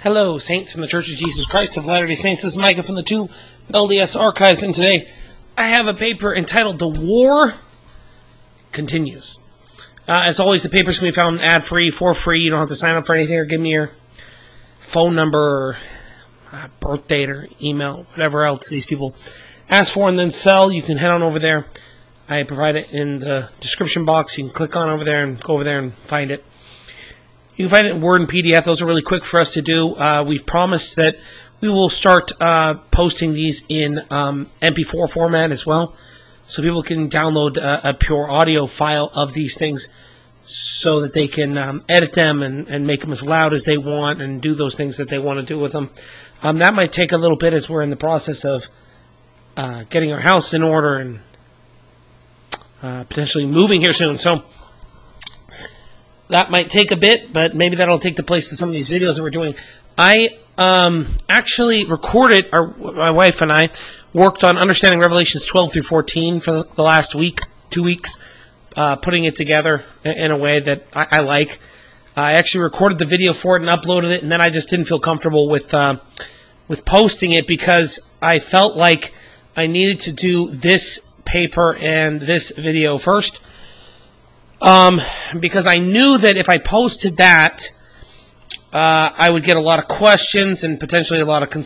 Hello, saints from the Church of Jesus Christ of Latter-day Saints. This is Micah from the 2 LDS Archives, and today I have a paper entitled "The War Continues." As always, the papers can be found ad-free, for free. You don't have to sign up for anything or give me your phone number or birth date or email, whatever else these people ask for and then sell. You can head on over there. I provide it in the description box. You can click on over there and go over there and find it. You can find it in Word and PDF. Those are really quick for us to do. We've promised that we will start posting these in MP4 format as well, so people can download a pure audio file of these things so that they can edit them and make them as loud as they want and do those things that they want to do with them. That might take a little bit as we're in the process of getting our house in order and potentially moving here soon. So that might take a bit, but maybe that'll take the place of some of these videos that we're doing. I actually recorded, my wife and I worked on understanding Revelations 12 through 14 for the last week, 2 weeks, putting it together in a way that I like. I actually recorded the video for it and uploaded it, and then I just didn't feel comfortable with posting it because I felt like I needed to do this paper and this video first. Because I knew that if I posted that, I would get a lot of questions and potentially a lot of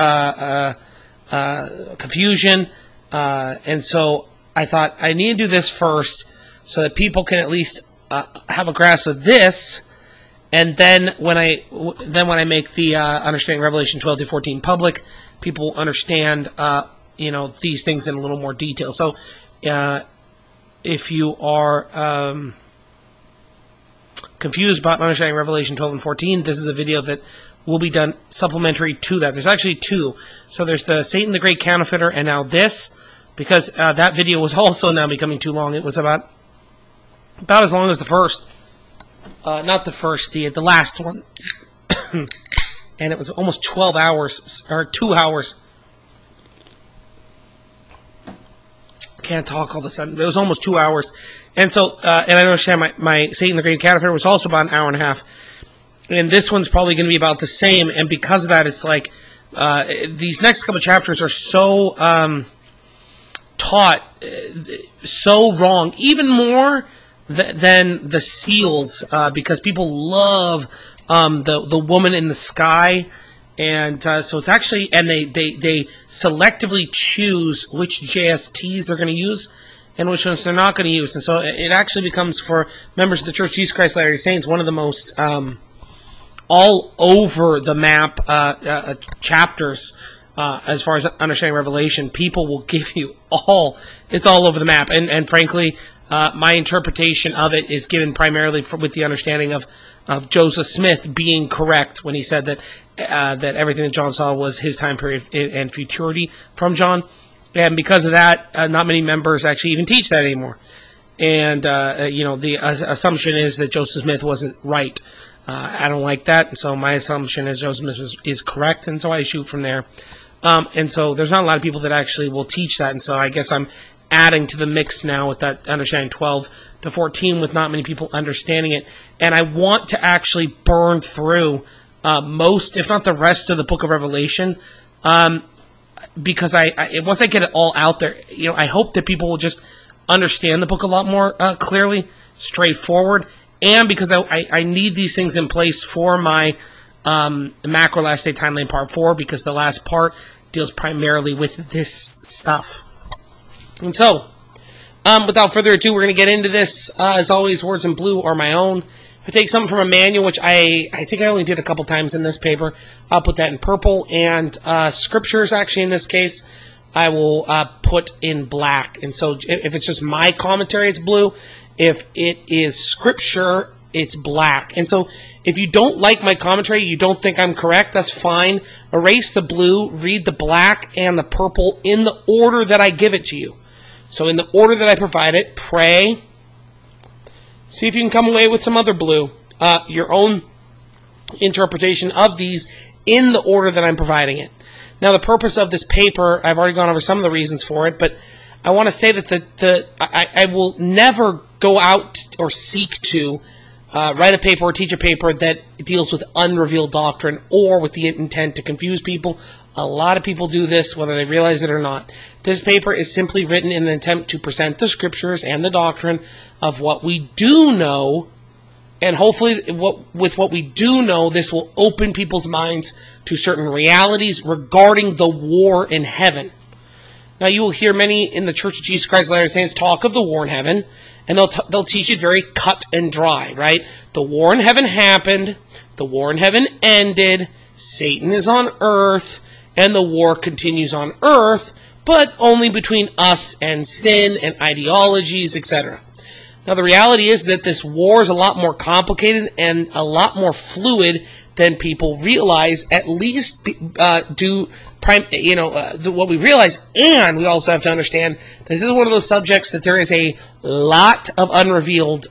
confusion. And so I thought I need to do this first so that people can at least have a grasp of this. And then when I make the understanding Revelation 12 through 14 public, people understand these things in a little more detail. So if you are confused about understanding Revelation 12 and 14, this is a video that will be done supplementary to that. There's actually two. So there's the Satan the Great Counterfeiter and now this, because that video was also now becoming too long. It was about as long as the first. Not the first, the last one. And it was almost 12 hours, or 2 hours. Can't talk all of a sudden. It was almost 2 hours. And so, and I understand my Satan the Great Counterfeiter was also about an hour and a half. And this one's probably going to be about the same. And because of that, it's like, these next couple chapters are so taught, so wrong, even more than the seals, because people love the woman in the sky. And so it's actually, and they selectively choose which JSTs they're going to use and which ones they're not going to use. And so it actually becomes, for members of the Church of Jesus Christ of Latter-day Saints, one of the most all over the map chapters as far as understanding Revelation. People will give you it's all over the map. And frankly, my interpretation of it is given primarily with the understanding of Joseph Smith being correct when he said that everything that John saw was his time period and futurity from John. And because of that, not many members actually even teach that anymore. And, the assumption is that Joseph Smith wasn't right. I don't like that. And so my assumption is Joseph Smith is correct. And so I shoot from there. And so there's not a lot of people that actually will teach that. And so I guess I'm adding to the mix now with that understanding 12 to 14 with not many people understanding it. And I want to actually burn through most, if not the rest of the book of Revelation, because once I get it all out there, I hope that people will just understand the book a lot more clearly, straightforward, and because I need these things in place for my Macro Last Day Timeline Part 4, because the last part deals primarily with this stuff. And so, without further ado, we're going to get into this. As always, words in blue are my own. If I take something from a manual, which I think I only did a couple times in this paper, I'll put that in purple. And scriptures, actually, in this case, I will put in black. And so if it's just my commentary, it's blue. If it is scripture, it's black. And so if you don't like my commentary, you don't think I'm correct, that's fine. Erase the blue, read the black and the purple in the order that I give it to you. So in the order that I provide it, pray. See if you can come away with some other blue. Your own interpretation of these in the order that I'm providing it. Now, the purpose of this paper, I've already gone over some of the reasons for it, but I want to say that I will never go out or seek to write a paper or teach a paper that deals with unrevealed doctrine or with the intent to confuse people. A lot of people do this, whether they realize it or not. This paper is simply written in an attempt to present the scriptures and the doctrine of what we do know, and hopefully with what we do know, this will open people's minds to certain realities regarding the war in heaven. Now, you will hear many in the Church of Jesus Christ of Latter-day Saints talk of the war in heaven, and they'll teach it very cut and dry, right? The war in heaven happened, the war in heaven ended, Satan is on earth, and the war continues on earth, but only between us and sin and ideologies, etc. Now, the reality is that this war is a lot more complicated and a lot more fluid than people realize, at least what we realize. And we also have to understand this is one of those subjects that there is a lot of unrevealed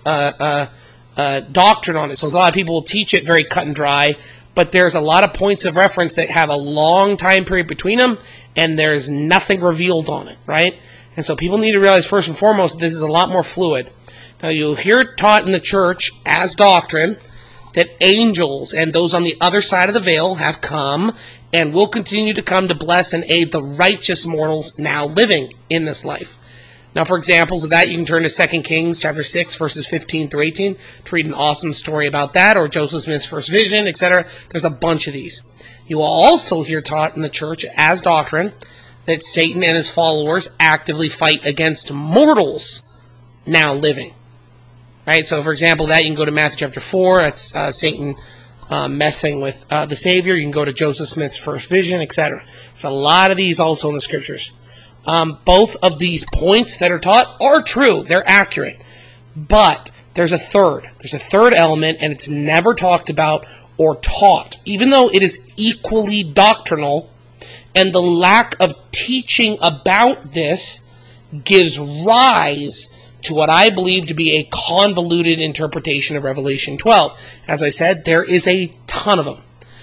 doctrine on it. So a lot of people will teach it very cut and dry, but there's a lot of points of reference that have a long time period between them, and there's nothing revealed on it, right? And so people need to realize, first and foremost, this is a lot more fluid. Now, you'll hear it taught in the church as doctrine that angels and those on the other side of the veil have come and will continue to come to bless and aid the righteous mortals now living in this life. Now, for examples of that, you can turn to 2 Kings chapter 6, verses 15 through 18 to read an awesome story about that, or Joseph Smith's first vision, etc. There's a bunch of these. You will also hear taught in the church as doctrine that Satan and his followers actively fight against mortals now living. Right, so for example, that you can go to Matthew chapter 4. That's Satan messing with the Savior. You can go to Joseph Smith's first vision, etc. There's a lot of these also in the scriptures. Both of these points that are taught are true. They're accurate. But there's a third. There's a third element, and it's never talked about or taught, even though it is equally doctrinal, and the lack of teaching about this gives rise to what I believe to be a convoluted interpretation of Revelation 12. As I said, there is a ton of them.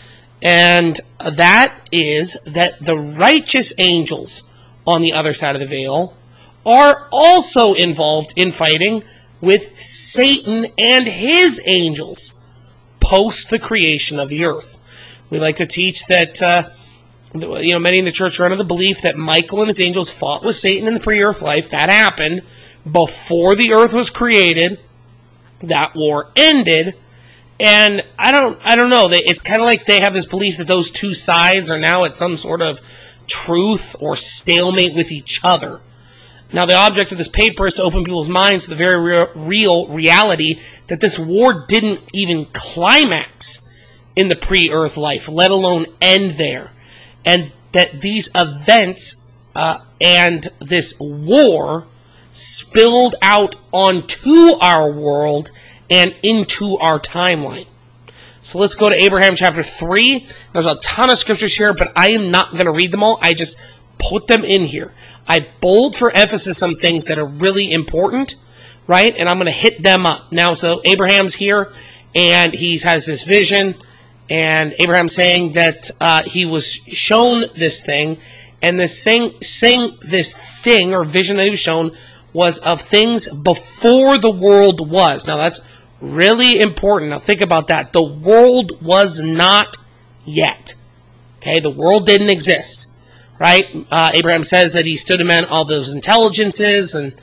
And that is that the righteous angels on the other side of the veil are also involved in fighting with Satan and his angels post the creation of the earth. We like to teach that many in the church are under the belief that Michael and his angels fought with Satan in the pre-earth life. That happened before the earth was created. That war ended, and I don't know. It's kind of like they have this belief that those two sides are now at some sort of truth or stalemate with each other. Now, the object of this paper is to open people's minds to the very real reality that this war didn't even climax in the pre-earth life, let alone end there, and that these events and this war spilled out onto our world and into our timeline. So let's go to Abraham chapter 3. There's a ton of scriptures here, but I am not going to read them all. I just put them in here. I bold for emphasis some things that are really important, right? And I'm going to hit them up. Now, so Abraham's here, and he has this vision, and Abraham's saying that he was shown this thing, and this thing or vision that he was shown was of things before the world was. Now, that's really important. Now, think about that. The world was not yet. Okay, the world didn't exist, right? Abraham says that he stood among all those intelligences, and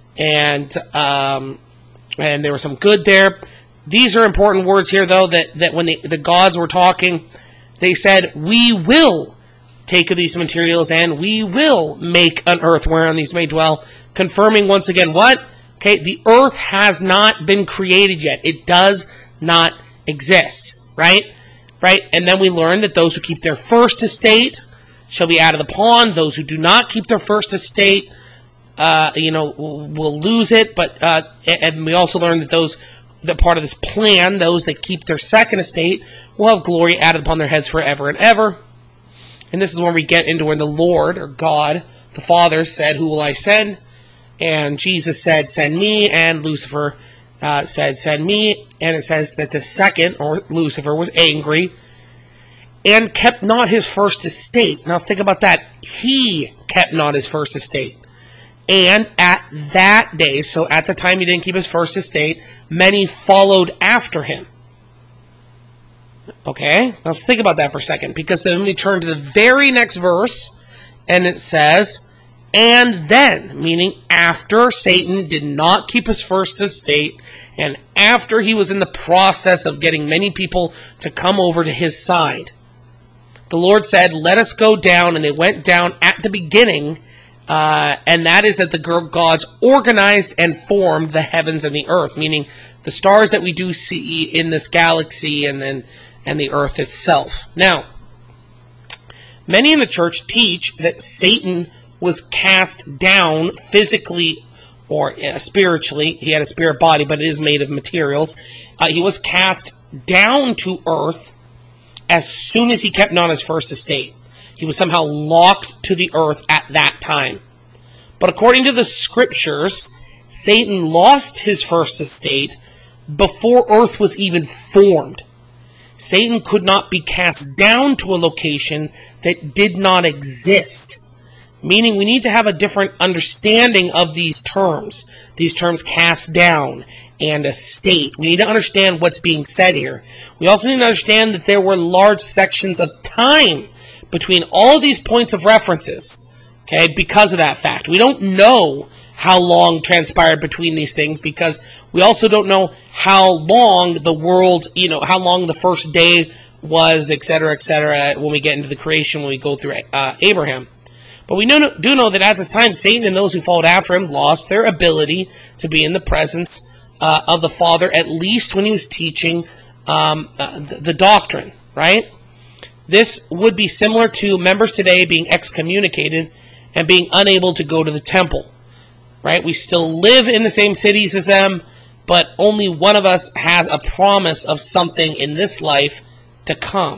there was some good there. These are important words here, though, that when the gods were talking, they said, we will take of these materials, and we will make an earth whereon these may dwell, confirming once again what? Okay, the earth has not been created yet. It does not exist, right? Right? And then we learn that those who keep their first estate shall be out of the pawn. Those who do not keep their first estate, will lose it. But and we also learn that that part of this plan, those that keep their second estate, will have glory added upon their heads forever and ever. And this is when we get into when the Lord, or God, the Father, said, who will I send? And Jesus said, send me. And Lucifer said, send me. And it says that the second, or Lucifer, was angry and kept not his first estate. Now think about that. He kept not his first estate. And at that day, so at the time he didn't keep his first estate, many followed after him. Okay, now let's think about that for a second, because then we turn to the very next verse, and it says, and then, meaning after Satan did not keep his first estate, and after he was in the process of getting many people to come over to his side, the Lord said, let us go down, and they went down at the beginning, and that is that the gods organized and formed the heavens and the earth, meaning the stars that we do see in this galaxy and the earth itself. Now, many in the church teach that Satan was cast down physically or spiritually. He had a spirit body, but it is made of materials. He was cast down to earth as soon as he kept not his first estate. He was somehow locked to the earth at that time. But according to the scriptures, Satan lost his first estate before earth was even formed. Satan could not be cast down to a location that did not exist. Meaning we need to have a different understanding of these terms. These terms, cast down and estate. We need to understand what's being said here. We also need to understand that there were large sections of time between all these points of references, okay, because of that fact. We don't know how long transpired between these things, because we also don't know how long the world, how long the first day was, etc., when we get into the creation, when we go through Abraham. But we do know that at this time, Satan and those who followed after him lost their ability to be in the presence of the Father, at least when he was teaching the doctrine, right? This would be similar to members today being excommunicated and being unable to go to the temple, right? We still live in the same cities as them, but only one of us has a promise of something in this life to come,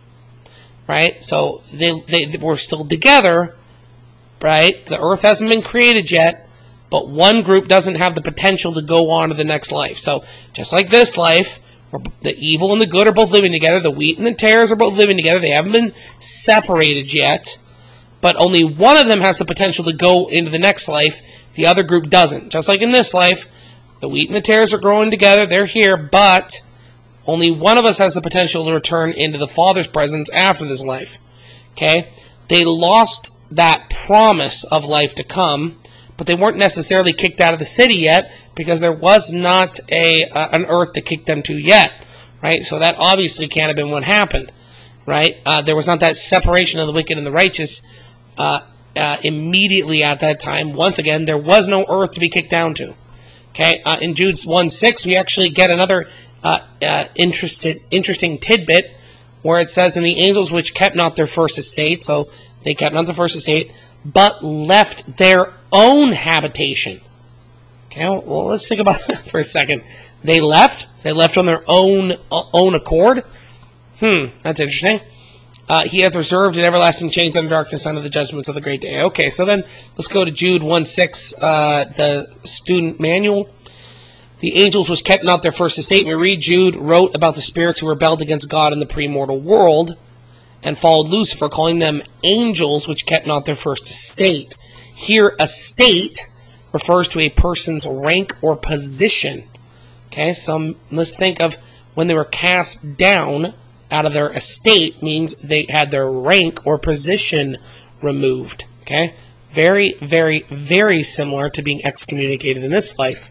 right? So we're still together, right? The earth hasn't been created yet, but one group doesn't have the potential to go on to the next life. So just like this life, the evil and the good are both living together. The wheat and the tares are both living together. They haven't been separated yet, but only one of them has the potential to go into the next life. The other group doesn't. Just like in this life, the wheat and the tares are growing together. They're here, but only one of us has the potential to return into the Father's presence after this life. Okay? They lost that promise of life to come, but they weren't necessarily kicked out of the city yet, because there was not an earth to kick them to yet, right? So that obviously can't have been what happened, right? There was not that separation of the wicked and the righteous immediately at that time. Once again, there was no earth to be kicked down to. Okay, in Jude 1:6, we actually get another interesting tidbit, where it says, "And the angels which kept not their first estate," so they kept not the first estate, "but left their own habitation." Okay, well, let's think about that for a second. They left on their own accord. That's interesting. He hath reserved in everlasting chains under darkness under the judgments of the great day. Okay, so then let's go to Jude 1:6, the student manual. The angels which kept not their first estate. We read Jude wrote about the spirits who rebelled against God in the premortal world and followed Lucifer, calling them angels which kept not their first estate. Here, estate refers to a person's rank or position. Okay, so let's think of when they were cast down out of their estate, means they had their rank or position removed. Okay, very, very, very similar to being excommunicated in this life.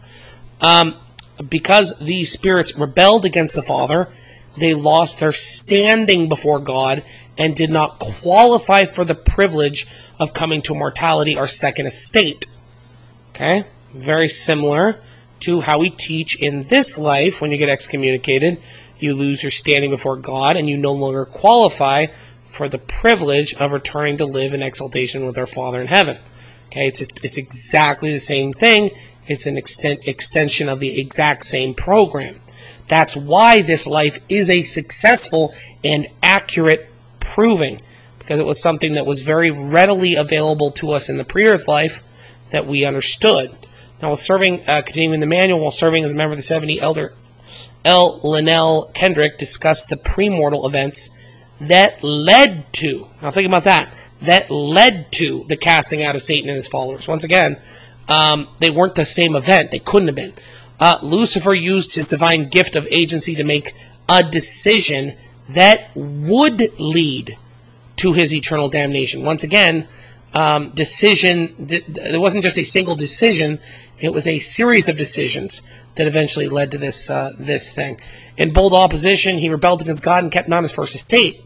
Because these spirits rebelled against the Father, they lost their standing before God and did not qualify for the privilege of coming to immortality or second estate. Okay, very similar to how we teach in this life. When you get excommunicated, you lose your standing before God and you no longer qualify for the privilege of returning to live in exaltation with our Father in heaven. Okay, it's exactly the same thing. It's an extension of the exact same program. That's why this life is a successful and accurate proving, because it was something that was very readily available to us in the pre-earth life that we understood. Now, while serving, continuing the manual, while serving as a member of the 70, Elder L. Linnell Kendrick discussed the premortal events that led to, now think about that led to the casting out of Satan and his followers. Once again, they weren't the same event. They couldn't have been. Lucifer used his divine gift of agency to make a decision that would lead to his eternal damnation. Once again, it wasn't just a single decision, it was a series of decisions that eventually led to this thing. In bold opposition, he rebelled against God and kept not his first estate.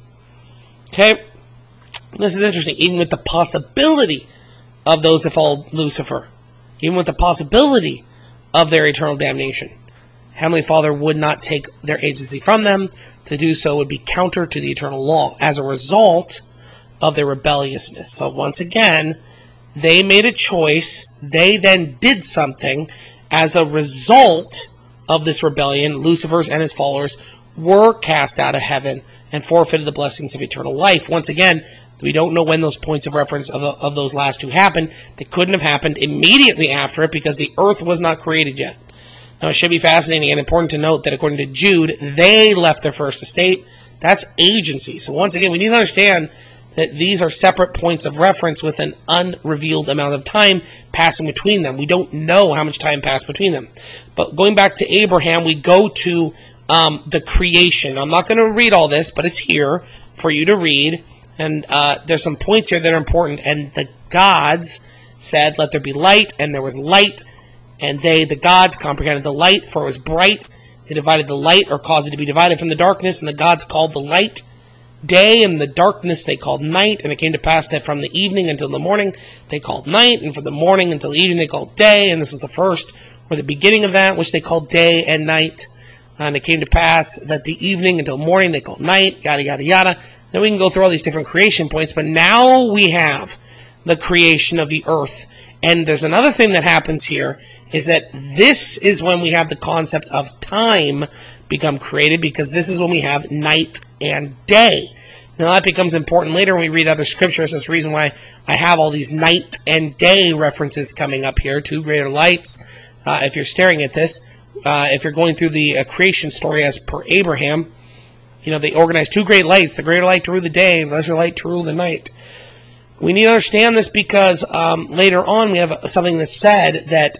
Okay? This is interesting. Even with the possibility of those that followed Lucifer, even with the possibility of their eternal damnation, Heavenly Father would not take their agency from them. To do so would be counter to the eternal law as a result of their rebelliousness. So once again, they made a choice. They then did something. As a result of this rebellion, Lucifer's and his followers were cast out of heaven and forfeited the blessings of eternal life. Once again, we don't know when those points of reference of those last two happened. They couldn't have happened immediately after it because the earth was not created yet. Now, it should be fascinating and important to note that according to Jude, they left their first estate. That's agency. So once again, we need to understand that these are separate points of reference with an unrevealed amount of time passing between them. We don't know how much time passed between them. But going back to Abraham, we go to the creation. I'm not going to read all this, but it's here for you to read. And there's some points here that are important. And the gods said, "Let there be light," and there was light. And they, the gods, comprehended the light, for it was bright. They divided the light, or caused it to be divided from the darkness, and the gods called the light day, and the darkness they called night. And it came to pass that from the evening until the morning they called night, and from the morning until the evening they called day. And this was the first, or the beginning of that, which they called day and night. And it came to pass that the evening until morning they called night, yada, yada, yada. Then we can go through all these different creation points, but now we have the creation of the earth. And there's another thing that happens here, is that this is when we have the concept of time become created, because this is when we have night and day. Now that becomes important later when we read other scriptures. That's the reason why I have all these night and day references coming up here, two greater lights. If you're staring at this, if you're going through the creation story as per Abraham, you know, they organized two great lights, the greater light to rule the day, and the lesser light to rule the night. We need to understand this because later on we have something that's said that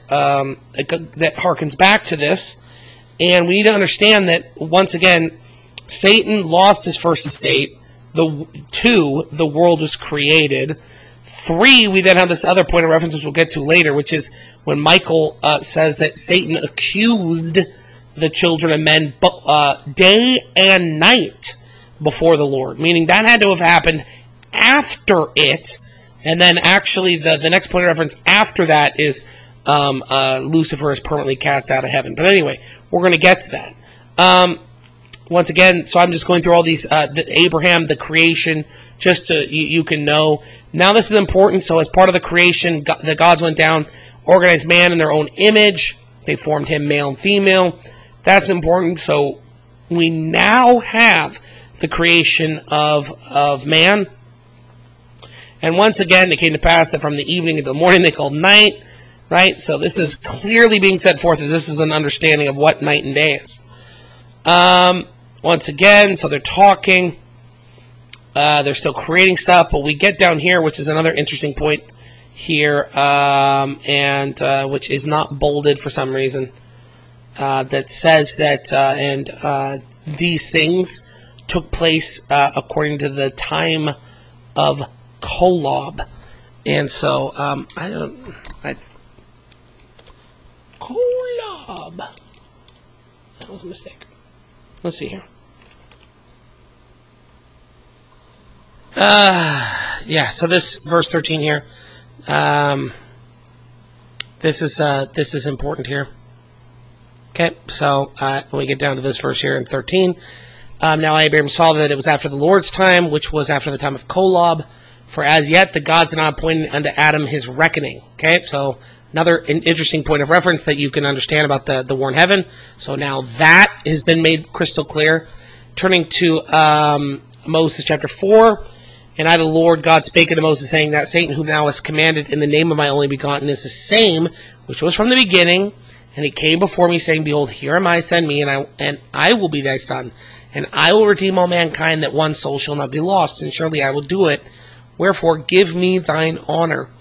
that harkens back to this, and we need to understand that once again, Satan lost his first estate. Two, the world was created. Three, we then have this other point of reference which we'll get to later, which is when Michael says that Satan accused the children of men day and night before the Lord, meaning that had to have happened after it. And then actually the next point of reference after that is Lucifer is permanently cast out of heaven. But anyway, we're going to get to that. Once again, so I'm just going through all these, Abraham, the creation, just to, you can know. Now this is important. So as part of the creation, the gods went down, organized man in their own image. They formed him male and female. That's important. So we now have the creation of man. And once again, it came to pass that from the evening until the morning they called night, right? So this is clearly being set forth as this is an understanding of what night and day is. Once again, so they're talking, they're still creating stuff, but we get down here, which is another interesting point here, and which is not bolded for some reason, that says that these things took place according to the time of Kolob. And so Kolob, that was a mistake. Let's see here. Yeah, so this verse 13 here, this is important here. Okay, so when we get down to this verse here in 13, now Abraham saw that it was after the Lord's time, which was after the time of Kolob, for as yet the gods had not appointed unto Adam his reckoning. Okay, so another interesting point of reference that you can understand about the war in heaven. So now that has been made crystal clear. Turning to Moses chapter 4, and I, the Lord God, spake unto Moses, saying, that Satan whom thou hast commanded in the name of my only begotten is the same which was from the beginning. And he came before me, saying, behold, here am I, send me, and I will be thy son, and I will redeem all mankind, that one soul shall not be lost, and surely I will do it. Wherefore give me thine honor.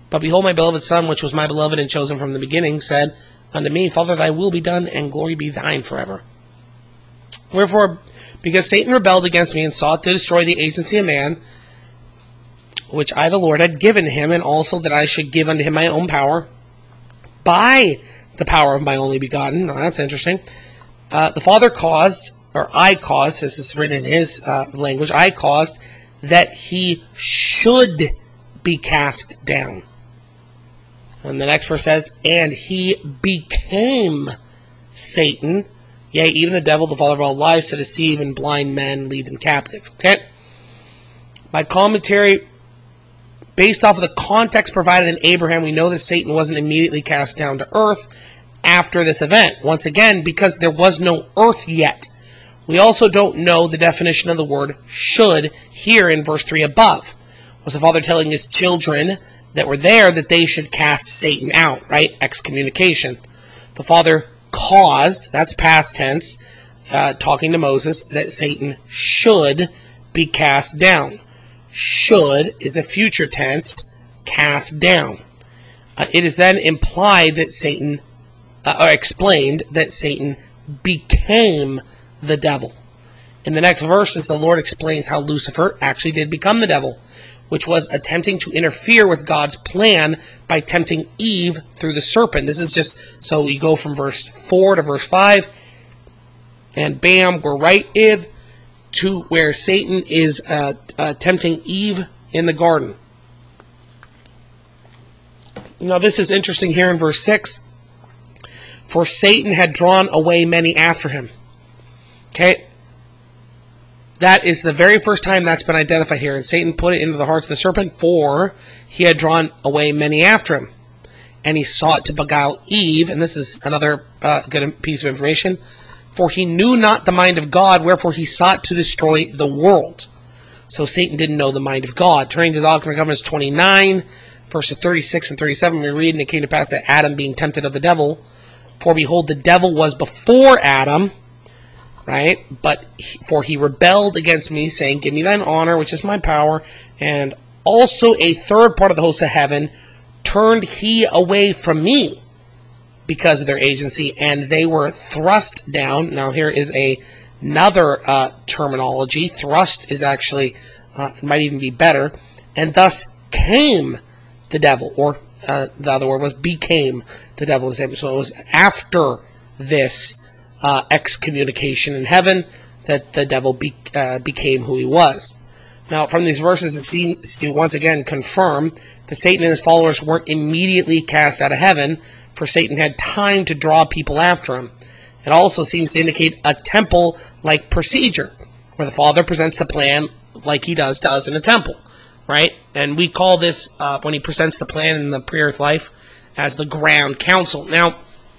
But behold, my beloved Son, which was my beloved and chosen from the beginning, said unto me, Father, thy will be done, and glory be thine forever. Wherefore, because Satan rebelled against me and sought to destroy the agency of man, which I the Lord had given him, and also that I should give unto him my own power, by the power of my only begotten. Now that's interesting. The Father caused, or I caused, this is written in his language, I caused that he should be cast down. And the next verse says, and he became Satan, yea, even the devil, the father of all lies, to deceive and blind men, lead them captive. Okay? My commentary, based off of the context provided in Abraham, we know that Satan wasn't immediately cast down to earth after this event. Once again, because there was no earth yet. We also don't know the definition of the word should here in verse 3 above. Was the Father telling his children that were there that they should cast Satan out, right? Excommunication. The Father caused, that's past tense, talking to Moses, that Satan should be cast down. Should is a future tense, cast down. It is then implied that Satan, or explained that Satan became the devil. In the next verses, the Lord explains how Lucifer actually did become the devil, which was attempting to interfere with God's plan by tempting Eve through the serpent. This is just, so you go from verse 4 to verse 5, and bam, we're right in to where Satan is tempting Eve in the garden. Now this is interesting here in verse 6. For Satan had drawn away many after him. Okay? That is the very first time that's been identified here. And Satan put it into the hearts of the serpent, for he had drawn away many after him. And he sought to beguile Eve, and this is another good piece of information, for he knew not the mind of God, wherefore he sought to destroy the world. So Satan didn't know the mind of God. Turning to Doctrine and Covenants 29, verses 36 and 37, we read, and it came to pass that Adam being tempted of the devil, for behold, the devil was before Adam, right? But for he rebelled against me, saying, give me thine honor, which is my power. And also a third part of the host of heaven turned he away from me because of their agency, and they were thrust down. Now here is another terminology. Thrust is actually, it might even be better. And thus came the devil, or the other word was became the devil. So it was after this excommunication in heaven that the devil became who he was. Now, from these verses, it seems to once again confirm that Satan and his followers weren't immediately cast out of heaven, for Satan had time to draw people after him. It also seems to indicate a temple-like procedure, where the Father presents the plan like he does to us in a temple, right? And we call this, when he presents the plan in the pre-earth life, as the ground council. Now,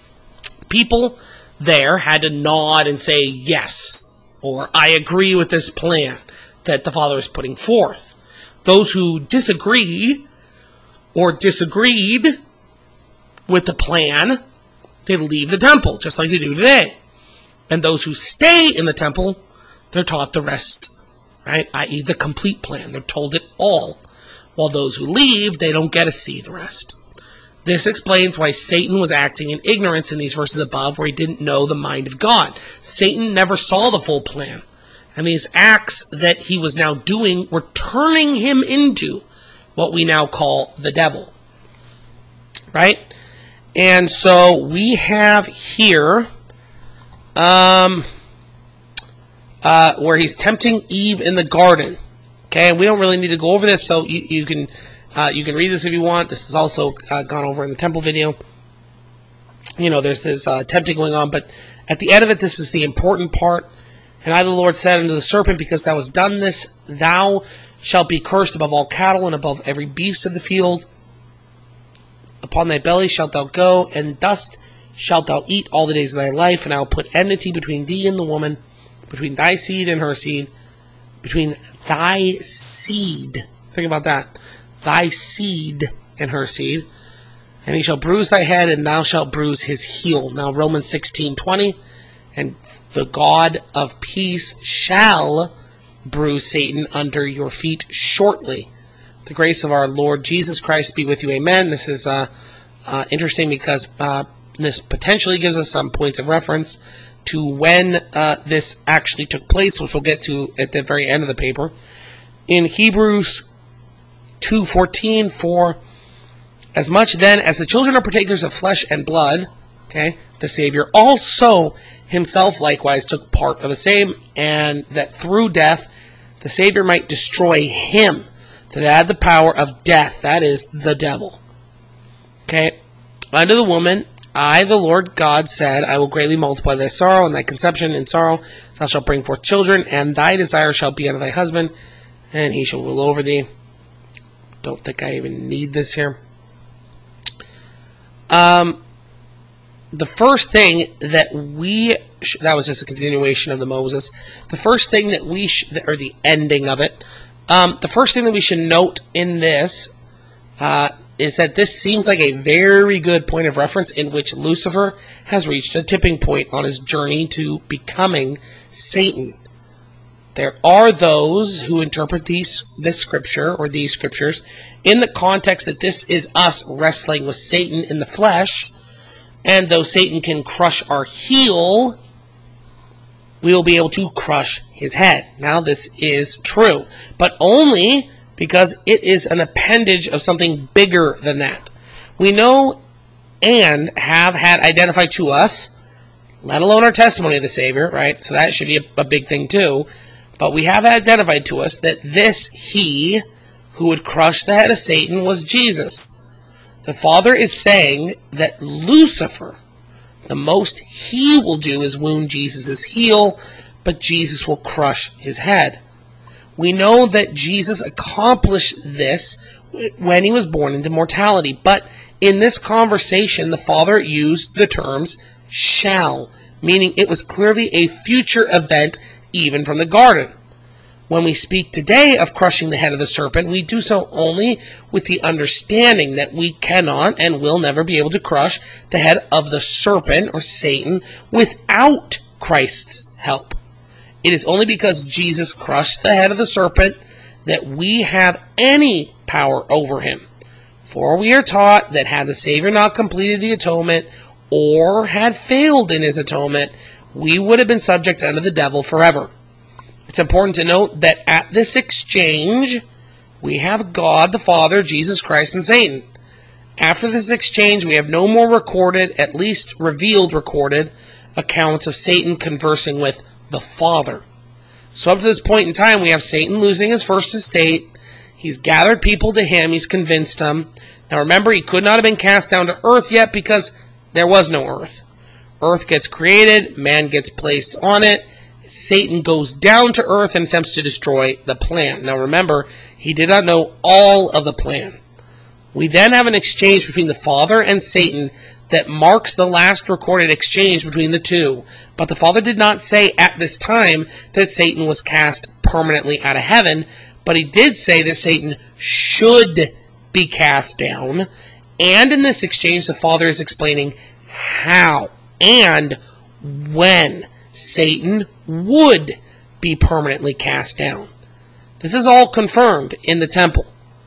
people there had to nod and say yes, or I agree with this plan that the Father is putting forth. Those who disagree or disagreed with the plan, they leave the temple, just like they do today. And those who stay in the temple, they're taught the rest, right? I.e. the complete plan. They're told it all. While those who leave, they don't get to see the rest. This explains why Satan was acting in ignorance in these verses above, where he didn't know the mind of God. Satan never saw the full plan. And these acts that he was now doing were turning him into what we now call the devil. Right? And so we have here where he's tempting Eve in the garden. Okay, and we don't really need to go over this, so you can read this if you want. This is also gone over in the temple video. You know, there's this tempting going on, but at the end of it, this is the important part. And I, the Lord, said unto the serpent, because thou hast done this, thou shalt be cursed above all cattle and above every beast of the field. Upon thy belly shalt thou go, and dust shalt thou eat all the days of thy life. And I will put enmity between thee and the woman, between thy seed and her seed, between thy seed. Think about that. Thy seed and her seed. And he shall bruise thy head, and thou shalt bruise his heel. Now Romans 16:20. And the God of peace shall bruise Satan under your feet shortly. The grace of our Lord Jesus Christ be with you. Amen. This is interesting because this potentially gives us some points of reference to when this actually took place, which we'll get to at the very end of the paper. In Hebrews 2:14, for as much then as the children are partakers of flesh and blood, okay, the Savior also himself likewise took part of the same, and that through death the Savior might destroy him that had the power of death, that is, the devil. Okay, unto the woman, I, the Lord God, said, I will greatly multiply thy sorrow and thy conception in sorrow. Thou shalt bring forth children, and thy desire shall be unto thy husband, and he shall rule over thee. Don't think I even need this here. The first thing that that was just a continuation of the Moses. The first thing that or the ending of it. The first thing that we should note in this is that this seems like a very good point of reference in which Lucifer has reached a tipping point on his journey to becoming Satan. There are those who interpret this scripture or these scriptures in the context that this is us wrestling with Satan in the flesh, and though Satan can crush our heel, we will be able to crush his head. Now, this is true, but only because it is an appendage of something bigger than that. We know and have had identified to us, let alone our testimony of the Savior, right? So that should be a big thing too. But we have identified to us that this he who would crush the head of Satan was Jesus. The Father is saying that Lucifer, the most he will do is wound Jesus' heel, but Jesus will crush his head. We know that Jesus accomplished this when he was born into mortality, but in this conversation, the Father used the terms shall, meaning it was clearly a future event even from the garden. When we speak today of crushing the head of the serpent, we do so only with the understanding that we cannot and will never be able to crush the head of the serpent or Satan without Christ's help. It is only because Jesus crushed the head of the serpent that we have any power over him. For we are taught that had the Savior not completed the atonement or had failed in his atonement, we would have been subject unto the devil forever. It's important to note that at this exchange, we have God the Father, Jesus Christ, and Satan. After this exchange, we have no more recorded, at least revealed recorded, accounts of Satan conversing with the Father. So up to this point in time, we have Satan losing his first estate. He's gathered people to him. He's convinced them. Now remember, he could not have been cast down to earth yet because there was no earth. Earth gets created. Man gets placed on it. Satan goes down to earth and attempts to destroy the plan. Now remember, he did not know all of the plan. We then have an exchange between the Father and Satan that marks the last recorded exchange between the two. But the Father did not say at this time that Satan was cast permanently out of heaven, but he did say that Satan should be cast down. And in this exchange, the Father is explaining how and when Satan would be permanently cast down. This is all confirmed in the temple.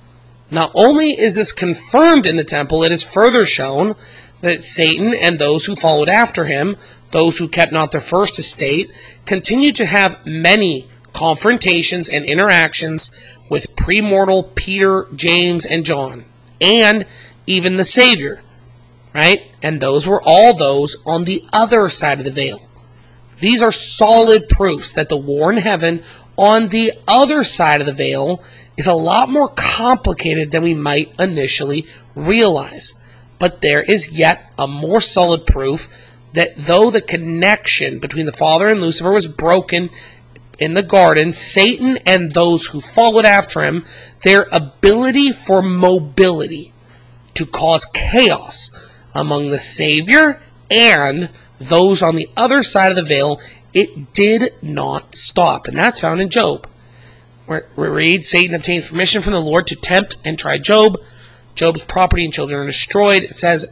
Not only is this confirmed in the temple, it is further shown that Satan and those who followed after him, those who kept not their first estate, continued to have many confrontations and interactions with premortal Peter, James, and John, and even the Savior, right? And those were all those on the other side of the veil. These are solid proofs that the war in heaven on the other side of the veil is a lot more complicated than we might initially realize. But there is yet a more solid proof that though the connection between the Father and Lucifer was broken in the garden, Satan and those who followed after him, their ability for mobility to cause chaos among the Savior and those on the other side of the veil, it did not stop. And that's found in Job. Where we read, Satan obtains permission from the Lord to tempt and try Job. Job's property and children are destroyed. It says,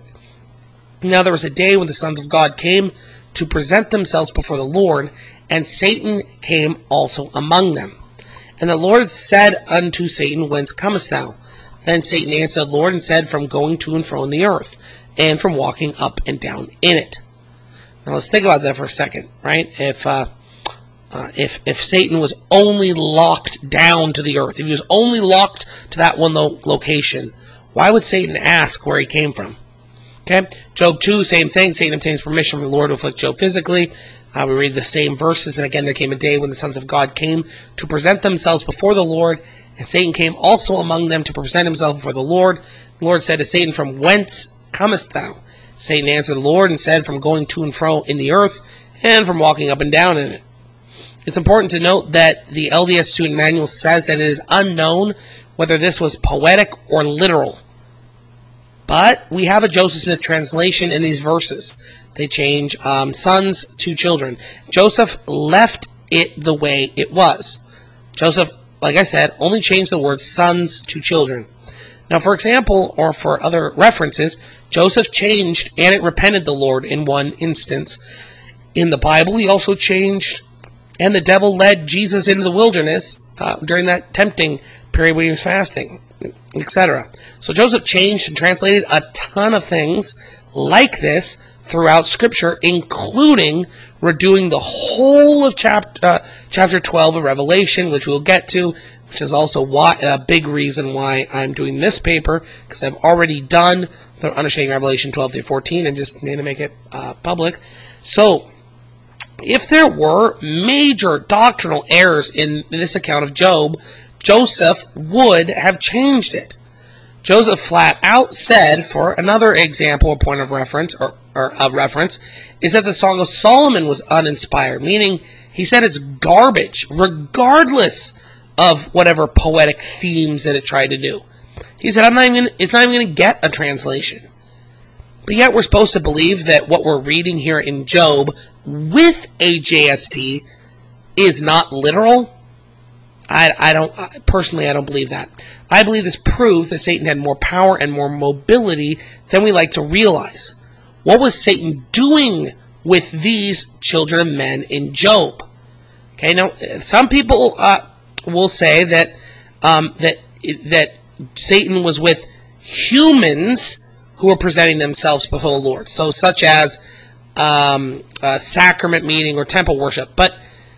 now there was a day when the sons of God came to present themselves before the Lord, and Satan came also among them. And the Lord said unto Satan, Whence comest thou? Then Satan answered the Lord and said, From going to and fro in the earth, and from walking up and down in it. Now let's think about that for a second, right? If Satan was only locked down to the earth, if he was only locked to that one location, why would Satan ask where he came from? Okay, Job 2, same thing. Satan obtains permission from the Lord to afflict Job physically. We read the same verses. And again, there came a day when the sons of God came to present themselves before the Lord, and Satan came also among them to present himself before the Lord. The Lord said to Satan, From whence comest thou? Satan answered the Lord and said, From going to and fro in the earth, and from walking up and down in it. It's important to note that the LDS Student Manual says that it is unknown whether this was poetic or literal. But we have a Joseph Smith translation in these verses. They change sons to children. Joseph left it the way it was. Joseph, like I said, only changed the word sons to children. Now, for example, or for other references, Joseph changed, and it repented the Lord in one instance. In the Bible, he also changed, and the devil led Jesus into the wilderness during that tempting period when he was fasting, etc. So Joseph changed and translated a ton of things like this throughout Scripture, including redoing the whole of chapter 12 of Revelation, which we'll get to, which is also a big reason why I'm doing this paper, because I've already done the Understanding Revelation 12 through 14 and just need to make it public. So, if there were major doctrinal errors in this account of Job, Joseph would have changed it. Joseph flat out said, for another example or point of reference, or of reference, is that the Song of Solomon was uninspired, meaning he said it's garbage, regardless of whatever poetic themes that it tried to do. He said, it's not even going to get a translation. But yet we're supposed to believe that what we're reading here in Job with a JST is not literal. Personally, I don't believe that. I believe this proves that Satan had more power and more mobility than we like to realize. What was Satan doing with these children of men in Job? Okay, now some people will say that that Satan was with humans who were presenting themselves before the Lord, so such as sacrament meeting or temple worship. But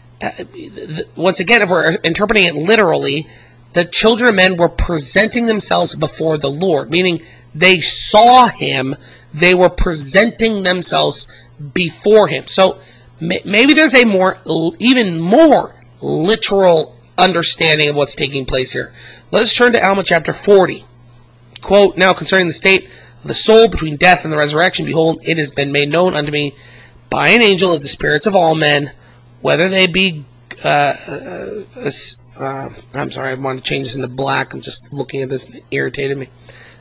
once again, if we're interpreting it literally, the children of men were presenting themselves before the Lord, meaning they saw him, they were presenting themselves before him. So maybe there's a even more literal understanding of what's taking place here. Let's turn to Alma chapter 40. Quote, Now concerning the state of the soul between death and the resurrection, behold, it has been made known unto me by an angel of the spirits of all men, whether they be, I'm sorry, I want to change this into black. I'm just looking at this and it irritated me.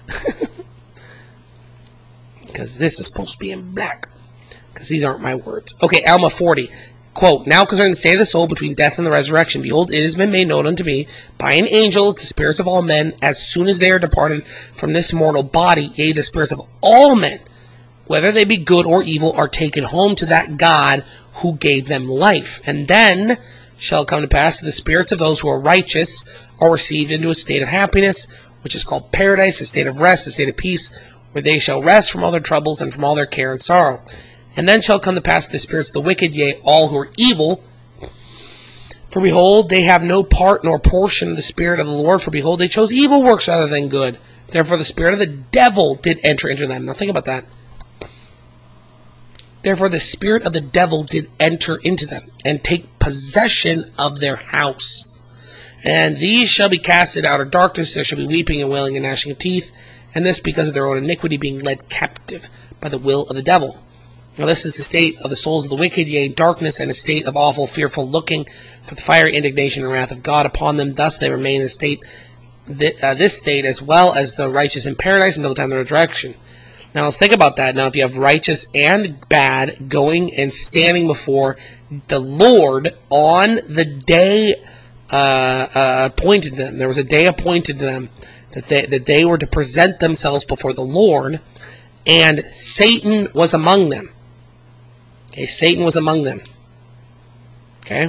Because this is supposed to be in black. Because these aren't my words. Okay, Alma 40. Quote, Now concerning the state of the soul between death and the resurrection, behold, it has been made known unto me by an angel to the spirits of all men, as soon as they are departed from this mortal body, yea, the spirits of all men, whether they be good or evil, are taken home to that God who gave them life. And then shall come to pass that the spirits of those who are righteous are received into a state of happiness, which is called paradise, a state of rest, a state of peace, where they shall rest from all their troubles and from all their care and sorrow. And then shall come to pass the spirits of the wicked, yea, all who are evil. For behold, they have no part nor portion of the Spirit of the Lord. For behold, they chose evil works rather than good. Therefore the spirit of the devil did enter into them. Now think about that. Therefore the spirit of the devil did enter into them, and take possession of their house. And these shall be casted out of darkness. There shall be weeping and wailing and gnashing of teeth. And this because of their own iniquity, being led captive by the will of the devil. Now this is the state of the souls of the wicked, yea, darkness, and a state of awful, fearful looking for the fiery indignation and wrath of God upon them. Thus they remain in this state, as well as the righteous in paradise until the time of the resurrection. Now let's think about that. Now if you have righteous and bad going and standing before the Lord on the day appointed to them, there was a day appointed to them that they were to present themselves before the Lord, and Satan was among them. Okay, Satan was among them. Okay?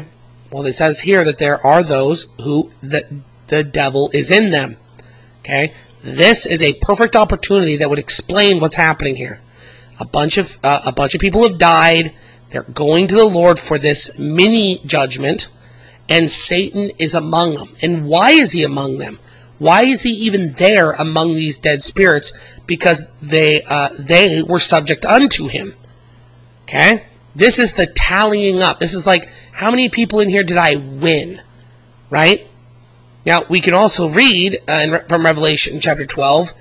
Well, it says here that there are those who the devil is in them. Okay? This is a perfect opportunity that would explain what's happening here. A bunch of people have died. They're going to the Lord for this mini judgment, and Satan is among them. And why is he among them? Why is he even there among these dead spirits? Because they were subject unto him. Okay? This is the tallying up. This is like, how many people in here did I win? Right? Now, we can also read from Revelation chapter 12,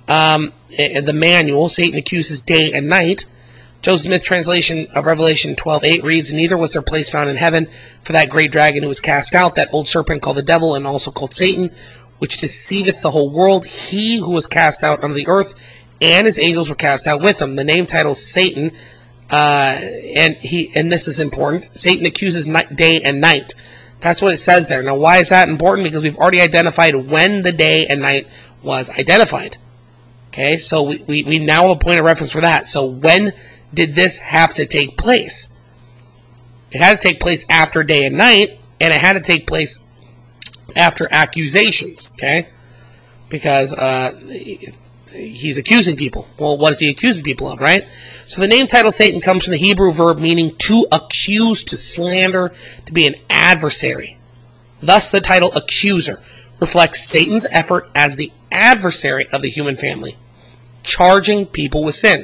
the manual, Satan accuses day and night. Joseph Smith translation of Revelation 12:8 reads, "Neither was there place found in heaven for that great dragon who was cast out, that old serpent called the devil and also called Satan, which deceiveth the whole world. He who was cast out unto the earth, and his angels were cast out with him." The name title Satan, and this is important. Satan accuses day and night. That's what it says there. Now, why is that important? Because we've already identified when the day and night was identified. Okay, so we now have a point of reference for that. So when did this have to take place? It had to take place after day and night, and it had to take place after accusations, okay? Because he's accusing people. Well, what is he accusing people of, right? So the name title Satan comes from the Hebrew verb meaning to accuse, to slander, to be an adversary. Thus the title accuser reflects Satan's effort as the adversary of the human family, charging people with sin.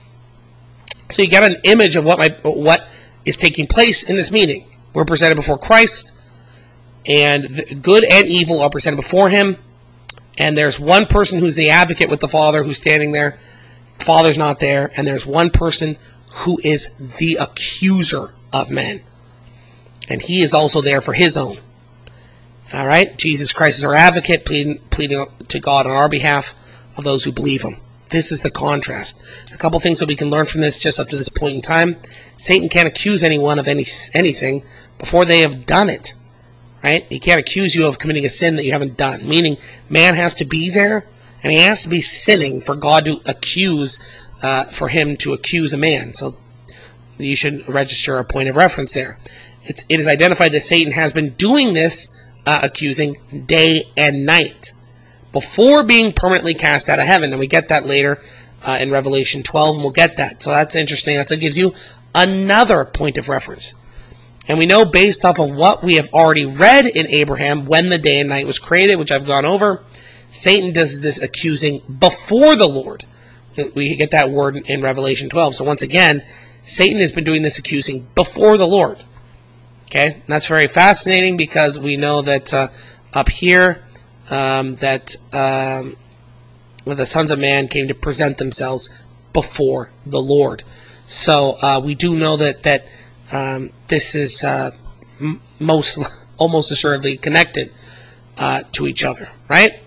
So you get an image of what is taking place in this meeting. We're presented before Christ, and the good and evil are presented before him, and there's one person who's the advocate with the Father who's standing there. The Father's not there, and there's one person who is the accuser of men, and he is also there for his own. All right? Jesus Christ is our advocate, pleading to God on our behalf of those who believe him. This is the contrast. A couple things that we can learn from this just up to this point in time. Satan can't accuse anyone of anything before they have done it. Right? He can't accuse you of committing a sin that you haven't done. Meaning, man has to be there, and he has to be sinning for God to accuse, for him to accuse a man. So you should register a point of reference there. It is identified that Satan has been doing this accusing day and night before being permanently cast out of heaven. And we get that later in Revelation 12, and we'll get that. So that's interesting. That gives you another point of reference. And we know based off of what we have already read in Abraham, when the day and night was created, which I've gone over, Satan does this accusing before the Lord. We get that word in Revelation 12. So once again, Satan has been doing this accusing before the Lord. Okay? And that's very fascinating because we know that up here, that the sons of man came to present themselves before the Lord. So we do know that this is almost assuredly connected to each other, right?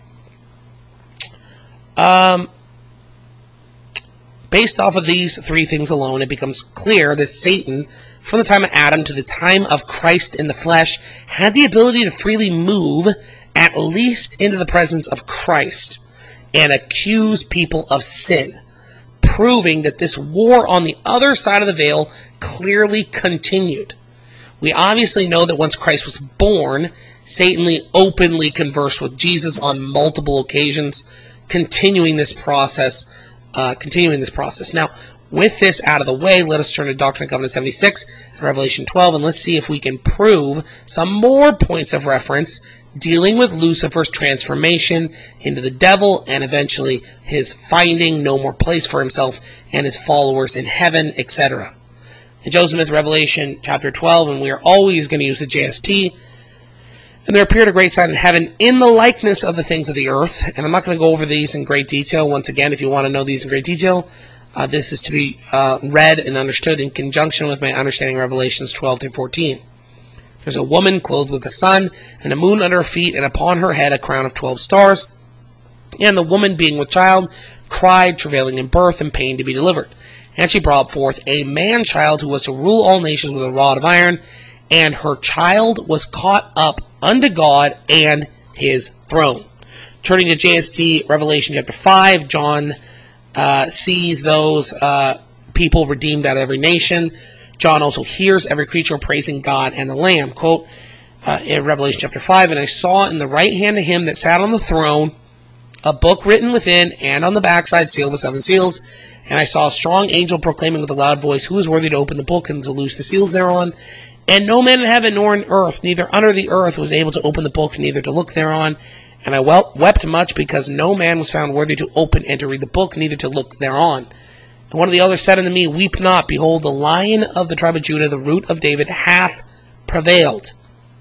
Based off of these three things alone, it becomes clear that Satan, from the time of Adam to the time of Christ in the flesh, had the ability to freely move at least into the presence of Christ and accuse people of sin, proving that this war on the other side of the veil clearly continued. We obviously know that once Christ was born, Satan openly conversed with Jesus on multiple occasions, continuing this process. Now, with this out of the way, let us turn to Doctrine and Covenants 76 and Revelation 12, and let's see if we can prove some more points of reference dealing with Lucifer's transformation into the devil and eventually his finding no more place for himself and his followers in heaven, etc. In Joseph Smith, Revelation chapter 12, and we are always going to use the JST, and there appeared a great sign in heaven in the likeness of the things of the earth. And I'm not going to go over these in great detail. Once again, if you want to know these in great detail, this is to be read and understood in conjunction with my understanding of Revelations 12 through 14. There's a woman clothed with the sun and a moon under her feet, and upon her head a crown of 12 stars. And the woman, being with child, cried, travailing in birth and pain to be delivered. And she brought forth a man-child who was to rule all nations with a rod of iron, and her child was caught up unto God and his throne. Turning to JST, Revelation chapter 5, John sees those people redeemed out of every nation, John also hears every creature praising God and the Lamb. Quote, in Revelation chapter 5, "And I saw in the right hand of him that sat on the throne a book written within and on the backside, sealed with 7 seals. And I saw a strong angel proclaiming with a loud voice, Who is worthy to open the book and to loose the seals thereon? And no man in heaven nor in earth, neither under the earth, was able to open the book, neither to look thereon. And I wept much, because no man was found worthy to open and to read the book, neither to look thereon. And one of the elders said unto me, Weep not, behold, the Lion of the tribe of Judah, the Root of David, hath prevailed."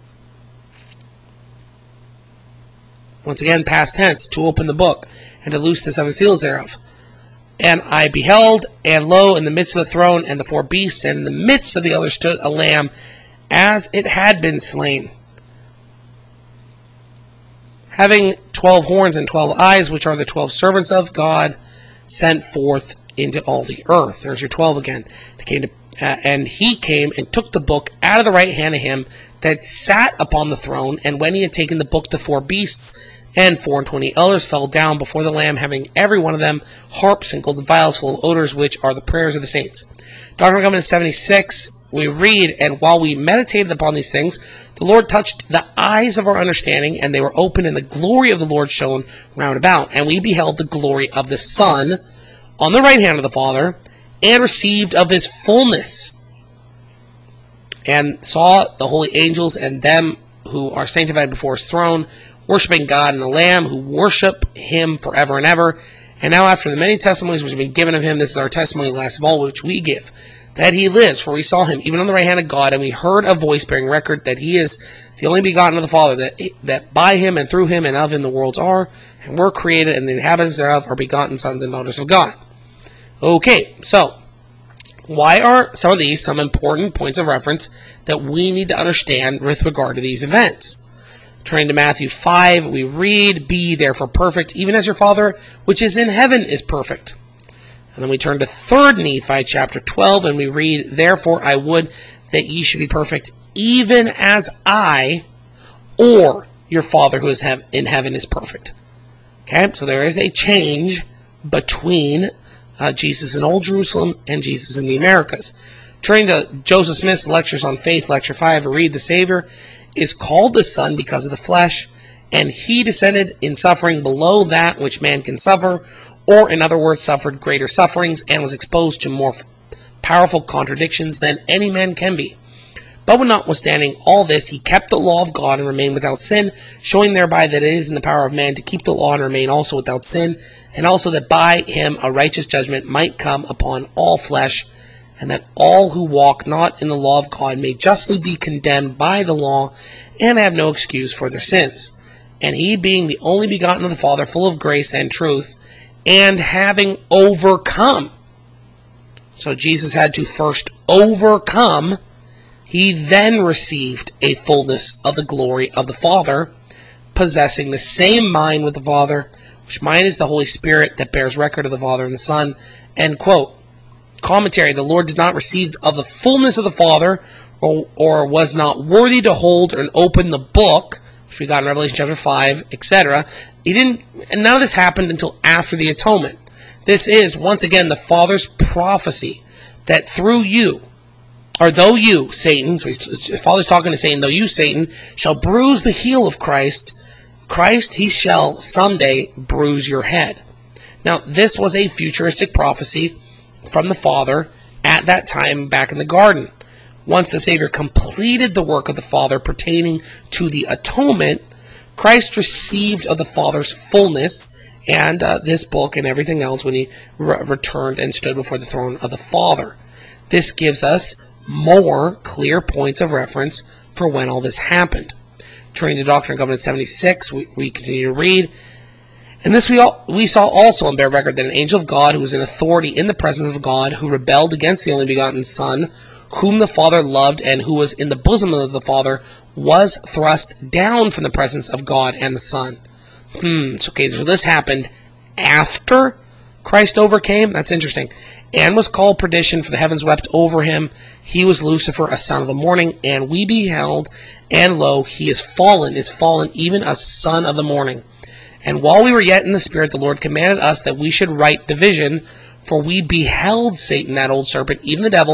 Once again, past tense, to open the book, and to loose the 7 seals thereof. "And I beheld, and lo, in the midst of the throne, and the 4 beasts, and in the midst of the elders stood a lamb, as it had been slain, having 12 horns and 12 eyes, which are the 12 servants of God, sent forth into all the earth." There's your 12 again. And he came and took the book out of the right hand of him that sat upon the throne. And when he had taken the book, the 4 beasts and 24 elders fell down before the Lamb, having every one of them harps and golden vials full of odors, which are the prayers of the saints. Doctrine and Covenants 76, we read, "And while we meditated upon these things, the Lord touched the eyes of our understanding, and they were opened, and the glory of the Lord shone round about. And we beheld the glory of the Son on the right hand of the Father, and received of his fullness, and saw the holy angels and them who are sanctified before his throne, worshiping God and the Lamb, who worship him forever and ever. And now after the many testimonies which have been given of him, this is our testimony, last of all, which we give, that he lives. For we saw him even on the right hand of God, and we heard a voice bearing record that he is the only begotten of the Father, that by him and through him and of him the worlds are, and were created, and the inhabitants thereof are begotten sons and daughters of God." Okay, so why are some of these some important points of reference that we need to understand with regard to these events? Turning to Matthew 5, we read, "Be therefore perfect, even as your Father which is in heaven is perfect." And then we turn to 3 Nephi chapter 12, and we read, "Therefore I would that ye should be perfect, even as I, or your Father who is in heaven, is perfect." Okay, so there is a change between Jesus in Old Jerusalem and Jesus in the Americas. Turning to Joseph Smith's Lectures on Faith, Lecture 5, we read, "The Savior is called the Son because of the flesh, and he descended in suffering below that which man can suffer, or in other words, suffered greater sufferings, and was exposed to more powerful contradictions than any man can be. But notwithstanding all this, he kept the law of God and remained without sin, showing thereby that it is in the power of man to keep the law and remain also without sin, and also that by him a righteous judgment might come upon all flesh, and that all who walk not in the law of God may justly be condemned by the law, and have no excuse for their sins. And he, being the only begotten of the Father, full of grace and truth, and having overcome," so Jesus had to first overcome, "he then received a fullness of the glory of the Father, possessing the same mind with the Father, which mind is the Holy Spirit that bears record of the Father and the Son." End quote. Commentary: "The Lord did not receive of the fullness of the Father, or was not worthy to hold and open the book," which we got in Revelation chapter 5, etc. He didn't, and none of this happened until after the atonement. This is, once again, the Father's prophecy that through you, or though you, Satan, so the Father's talking to Satan, "Though you, Satan, shall bruise the heel of Christ, he shall someday bruise your head." Now, this was a futuristic prophecy from the Father at that time back in the garden. Once the Savior completed the work of the Father pertaining to the atonement, Christ received of the Father's fullness and this book and everything else when he returned and stood before the throne of the Father. This gives us more clear points of reference for when all this happened. Turning to Doctrine and Covenants 76, we continue to read, "And this we saw also and bear record that an angel of God who was in authority in the presence of God, who rebelled against the only begotten Son, whom the Father loved, and who was in the bosom of the Father, was thrust down from the presence of God and the Son." So this happened after Christ overcame. That's interesting. "And was called perdition, for the heavens wept over him. He was Lucifer, a son of the morning. And we beheld, and lo, he is fallen, even a son of the morning. And while we were yet in the Spirit, the Lord commanded us that we should write the vision. For we beheld Satan, that old serpent, even the devil,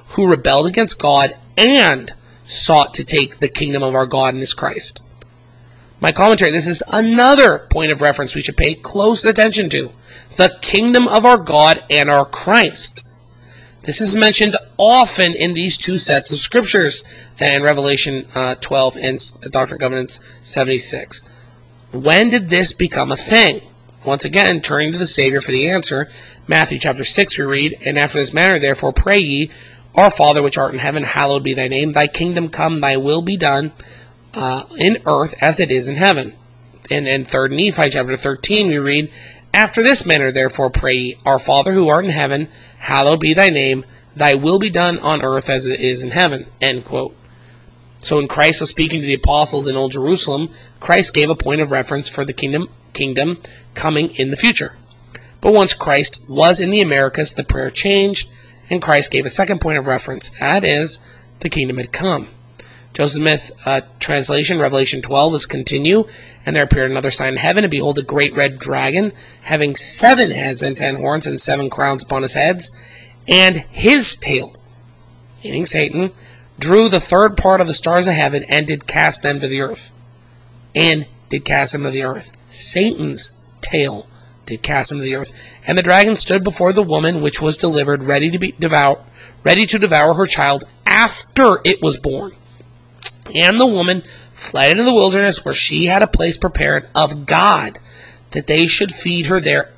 who rebelled against God and sought to take the kingdom of our God and his Christ. My commentary, this is another point of reference we should pay close attention to. The kingdom of our God and our Christ. This is mentioned often in these two sets of scriptures in Revelation 12 and Doctrine and Covenants 76. When did this become a thing? Once again, turning to the Savior for the answer, Matthew chapter 6 we read, "And after this manner, therefore, pray ye, Our Father which art in heaven, hallowed be thy name. Thy kingdom come, thy will be done in earth as it is in heaven." And in 3 Nephi chapter 13 we read, "After this manner, therefore, pray ye, Our Father who art in heaven, hallowed be thy name. Thy will be done on earth as it is in heaven." End quote. So when Christ was speaking to the apostles in Old Jerusalem, Christ gave a point of reference for the kingdom coming in the future. But once Christ was in the Americas, the prayer changed, and Christ gave a second point of reference. That is, the kingdom had come. Joseph Smith translation, Revelation 12, is continue, "And there appeared another sign in heaven, and behold, a great red dragon, having 7 heads and 10 horns, and 7 crowns upon his heads, and his tail," meaning Satan, "drew the third part of the stars of heaven, and did cast them to the earth." And did cast them to the earth. Satan's tail did cast him to the earth. "And the dragon stood before the woman which was delivered, ready to devour her child after it was born. And the woman fled into the wilderness, where she had a place prepared of God, that they should feed her there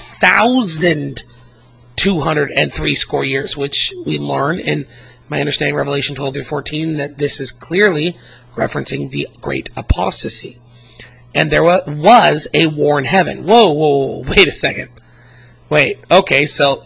1,260 years," which we learn in my understanding Revelation 12 through 14 that this is clearly referencing the great apostasy. "And there was a war in heaven." Whoa, wait a second. Wait, okay, so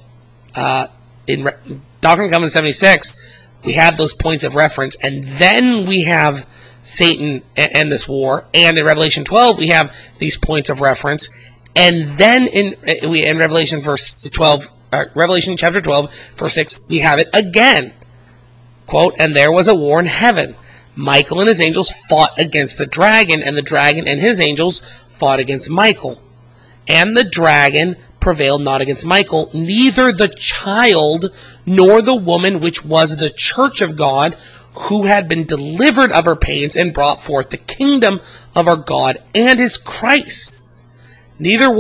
in Doctrine and Covenants 76, we have those points of reference, and then we have Satan and this war, and in Revelation 12, we have these points of reference, and then in Revelation Revelation chapter 12, verse 6, we have it again. Quote, "And there was a war in heaven. Michael and his angels fought against the dragon, and the dragon and his angels fought against Michael. And the dragon prevailed not against Michael, neither the child nor the woman which was the church of God, who had been delivered of her pains and brought forth the kingdom of our God and his Christ. Neither,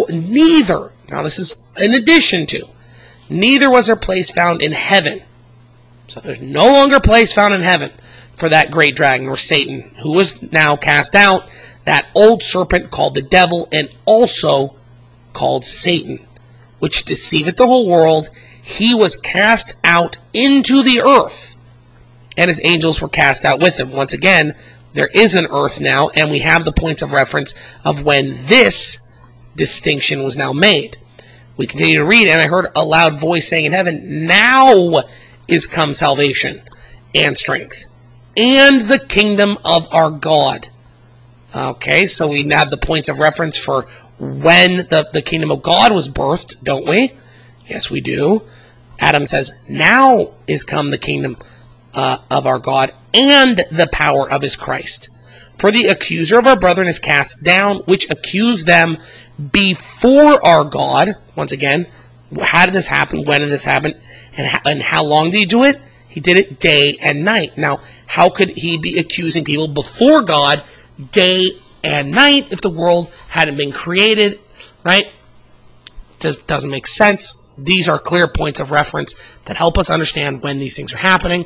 now this is in addition to, neither was there place found in heaven." So there's no longer a place found in heaven for that great dragon, or Satan, who was now cast out, that old serpent called the devil, and also called Satan, which deceiveth the whole world. He was cast out into the earth, and his angels were cast out with him. Once again, there is an earth now, and we have the points of reference of when this distinction was now made. We continue to read, "And I heard a loud voice saying in heaven, Now is come salvation and strength, and the kingdom of our God." Okay, so we have the points of reference for when the kingdom of God was birthed, don't we? Yes, we do. Adam says, "Now is come the kingdom of our God and the power of his Christ. For the accuser of our brethren is cast down, which accused them before our God." Once again, how did this happen? When did this happen? And how long did he do it? He did it day and night. Now, how could he be accusing people before God day and night if the world hadn't been created, right? Just doesn't make sense. These are clear points of reference that help us understand when these things are happening,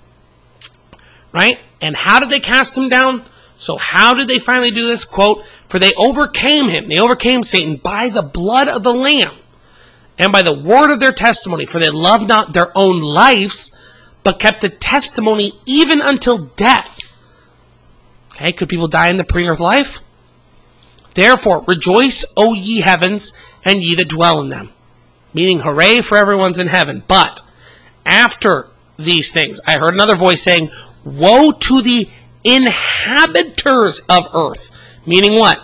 right? And how did they cast him down? So how did they finally do this? Quote, "For they overcame him," they overcame Satan, "by the blood of the Lamb and by the word of their testimony, for they loved not their own lives, but kept the testimony even until death." Okay, could people die in the pre-earth life? "Therefore, rejoice, O ye heavens, and ye that dwell in them." Meaning, hooray for everyone's in heaven. But after these things, I heard another voice saying, "Woe to the inhabitants of earth." Meaning what?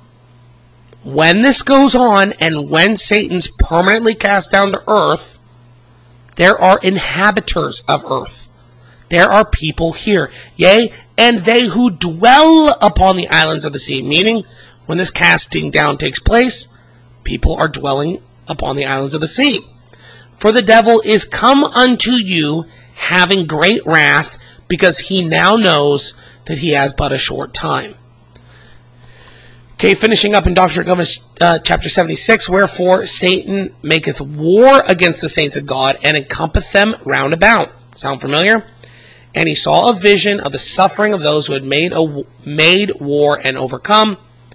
When this goes on, and when Satan's permanently cast down to earth, there are inhabitants of earth. There are people here. Yea, and they who dwell upon the islands of the sea. Meaning, when this casting down takes place, people are dwelling upon the islands of the sea. "For the devil is come unto you, having great wrath, because he now knows that he has but a short time. Okay, finishing up in Doctrine and Covenants, chapter 76, wherefore Satan maketh war against the saints of God, and encompasseth them round about. Sound familiar? And he saw a vision of the suffering of those who had made war and overcame,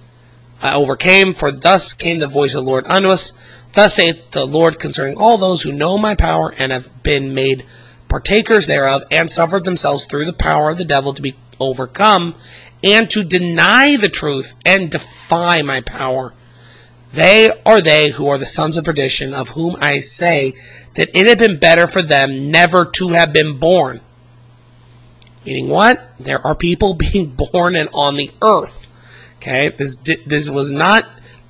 for thus came the voice of the Lord unto us. Thus saith the Lord concerning all those who know my power, and have been made partakers thereof, and suffered themselves through the power of the devil to be overcome, and to deny the truth, and defy my power. They are they who are the sons of perdition, of whom I say that it had been better for them never to have been born. Meaning what? There are people being born and on the earth. Okay, this was not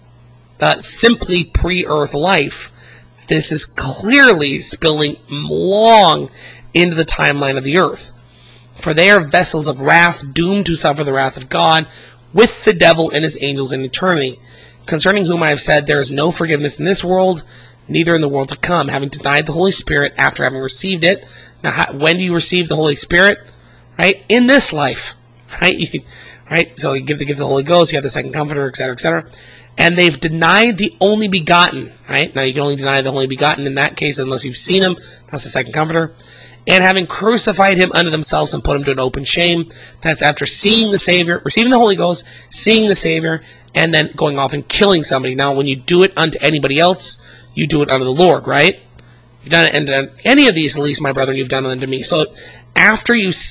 simply pre-earth life. This is clearly spilling long into the timeline of the earth. For they are vessels of wrath, doomed to suffer the wrath of God with the devil and his angels in eternity, concerning whom I have said, there is no forgiveness in this world, neither in the world to come, having denied the Holy Spirit after having received it. Now, when do you receive the Holy Spirit? Right? In this life. Right? Right? So you give the gift of the Holy Ghost, you have the second comforter, etc., etc. And they've denied the only begotten. Right? Now you can only deny the only begotten in that case unless you've seen him. That's the second comforter. And having crucified him unto themselves and put him to an open shame. That's after seeing the Savior, receiving the Holy Ghost, seeing the Savior, and then going off and killing somebody. Now, when you do it unto anybody else, you do it unto the Lord, right? You've done it unto any of these, at least, my brethren, you've done it unto me. So after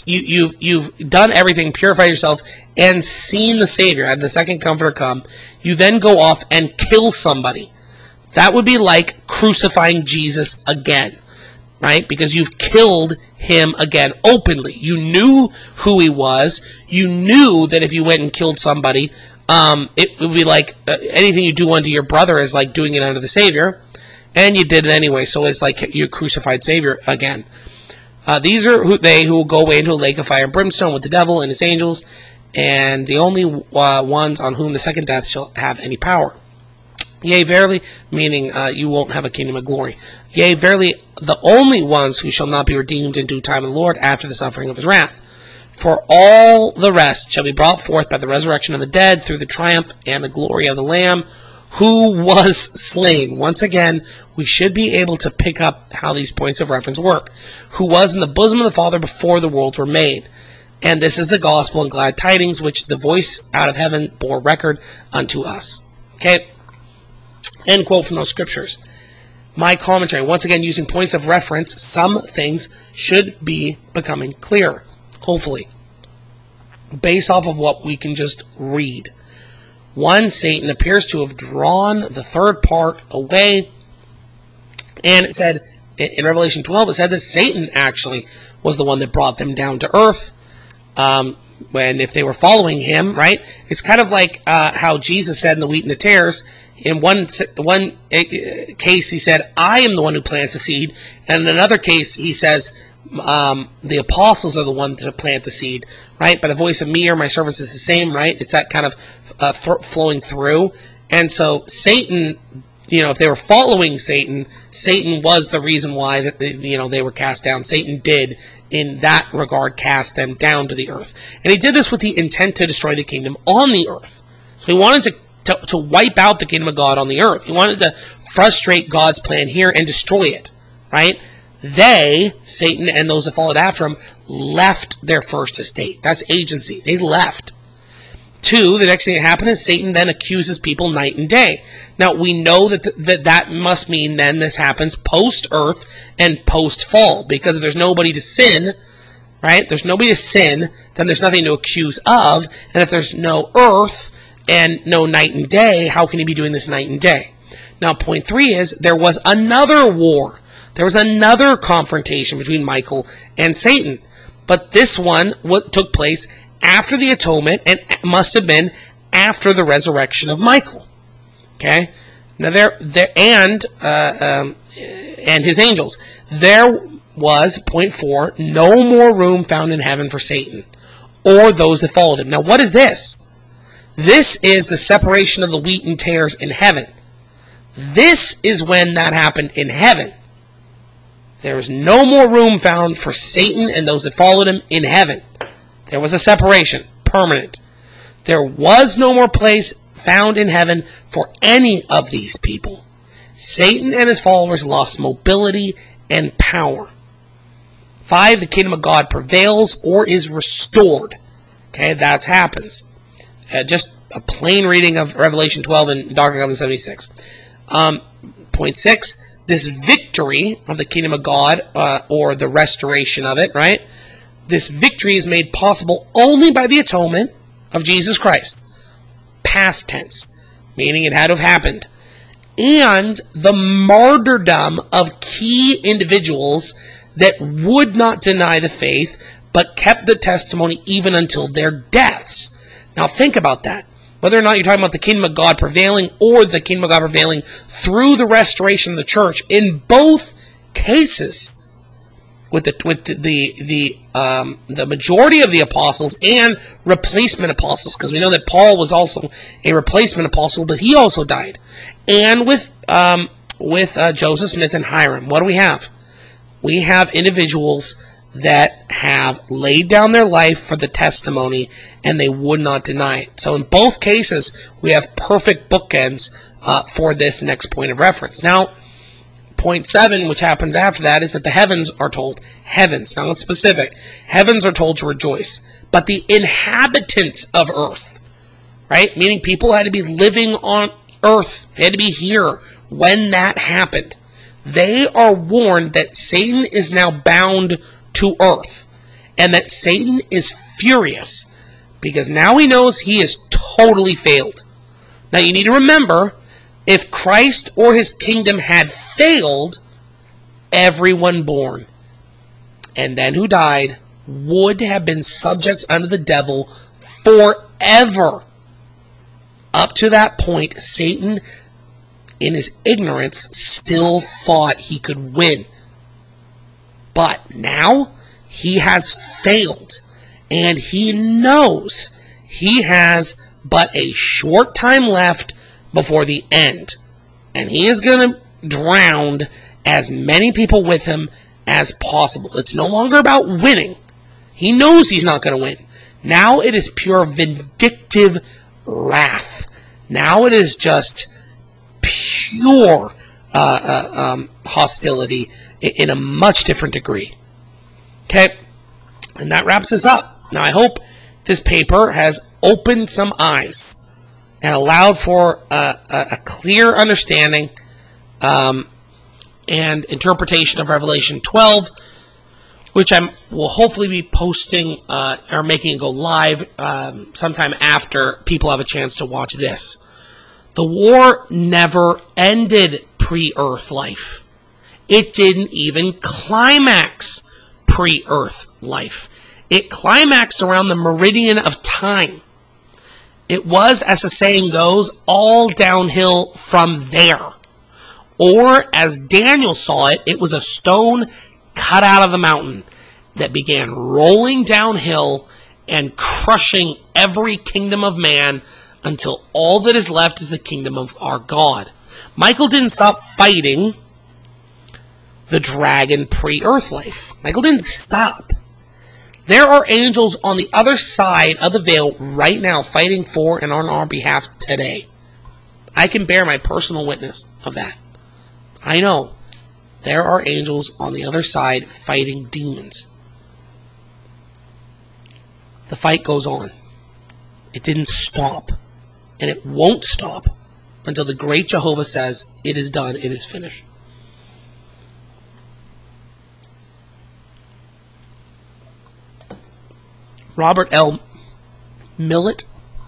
you've done everything, purified yourself, and seen the Savior, had the second comforter come, you then go off and kill somebody. That would be like crucifying Jesus again. Right? Because you've killed him again openly. You knew who he was. You knew that if you went and killed somebody, it would be like anything you do unto your brother is like doing it unto the Savior. And you did it anyway, so it's like you crucified Savior again. These are they who will go away into a lake of fire and brimstone with the devil and his angels, and the only ones on whom the second death shall have any power. Yea, verily, meaning you won't have a kingdom of glory. Yea, verily, the only ones who shall not be redeemed in due time of the Lord after the suffering of his wrath. For all the rest shall be brought forth by the resurrection of the dead through the triumph and the glory of the Lamb, who was slain. Once again, we should be able to pick up how these points of reference work. Who was in the bosom of the Father before the worlds were made. And this is the gospel and glad tidings which the voice out of heaven bore record unto us. Okay? End quote from those scriptures. My commentary, once again using points of reference, some things should be becoming clearer, hopefully, based off of what we can just read. One, Satan appears to have drawn the third part away, and it said, in Revelation 12, it said that Satan actually was the one that brought them down to earth, when if they were following him, right? It's kind of like how Jesus said in the wheat and the tares. In one case, he said, I am the one who plants the seed. And in another case, he says, the apostles are the one to plant the seed, right? By the voice of me or my servants is the same, right? It's that kind of flowing through. And so Satan, if they were following Satan, Satan was the reason why that they were cast down. Satan did, in that regard, cast them down to the earth. And he did this with the intent to destroy the kingdom on the earth. So he wanted to wipe out the kingdom of God on the earth. He wanted to frustrate God's plan here and destroy it, right? They, Satan and those that followed after him, left their first estate. That's agency. They left. 2, the next thing that happened is Satan then accuses people night and day. Now, we know that must mean then this happens post-earth and post-fall, because if there's nobody to sin, right, there's nobody to sin, then there's nothing to accuse of, and if there's no earth and no night and day, how can he be doing this night and day? Now, point 3 is, there was another war. There was another confrontation between Michael and Satan. But this one took place after the atonement, and must have been after the resurrection of Michael. Okay? Now, and his angels. There was, point 4, no more room found in heaven for Satan, or those that followed him. Now, what is this? This is the separation of the wheat and tares in heaven. This is when that happened in heaven. There was no more room found for Satan and those that followed him in heaven. There was a separation, permanent. There was no more place found in heaven for any of these people. Satan and his followers lost mobility and power. 5, the kingdom of God prevails or is restored. Okay, that happens. Just a plain reading of Revelation 12 and Doctrine and Covenants 76. Point 6, this victory of the kingdom of God, or the restoration of it, right? This victory is made possible only by the atonement of Jesus Christ. Past tense, meaning it had to have happened. And the martyrdom of key individuals that would not deny the faith, but kept the testimony even until their deaths. Now think about that. Whether or not you're talking about the kingdom of God prevailing or the kingdom of God prevailing through the restoration of the church, in both cases, with the majority of the apostles and replacement apostles, because we know that Paul was also a replacement apostle, but he also died, and with Joseph Smith and Hiram, what do we have? We have individuals that have laid down their life for the testimony, and they would not deny it. So in both cases, we have perfect bookends for this next point of reference. Now, point 7, which happens after that, is that the heavens are told. Heavens, now it's specific. Heavens are told to rejoice. But the inhabitants of earth, right, meaning people had to be living on earth, they had to be here when that happened, they are warned that Satan is now bound to earth, and that Satan is furious because now he knows he has totally failed. Now you need to remember, if Christ or his kingdom had failed, everyone born and then who died would have been subjects under the devil forever. Up to that point, Satan, in his ignorance, still thought he could win. But now he has failed, and he knows he has but a short time left before the end. And he is going to drown as many people with him as possible. It's no longer about winning. He knows he's not going to win. Now it is pure vindictive wrath. Now it is just pure hostility in a much different degree. Okay, and that wraps us up. Now I hope this paper has opened some eyes and allowed for a clear understanding and interpretation of Revelation 12, which I will hopefully be posting or making it go live sometime after people have a chance to watch this. The war never ended pre-Earth life. It didn't even climax pre-Earth life. It climaxed around the meridian of time. It was, as the saying goes, all downhill from there. Or, as Daniel saw it, it was a stone cut out of the mountain that began rolling downhill and crushing every kingdom of man until all that is left is the kingdom of our God. Michael didn't stop fighting the dragon pre-Earth life. Michael didn't stop. There are angels on the other side of the veil right now fighting for and on our behalf today. I can bear my personal witness of that. I know there are angels on the other side fighting demons. The fight goes on. It didn't stop. And it won't stop until the great Jehovah says, it is done, it is finished. Robert L. Millett,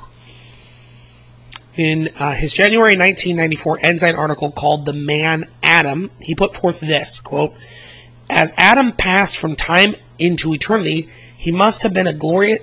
in his January 1994 Ensign article called The Man Adam, he put forth this, quote, "As Adam passed from time into eternity, his must have been a glorious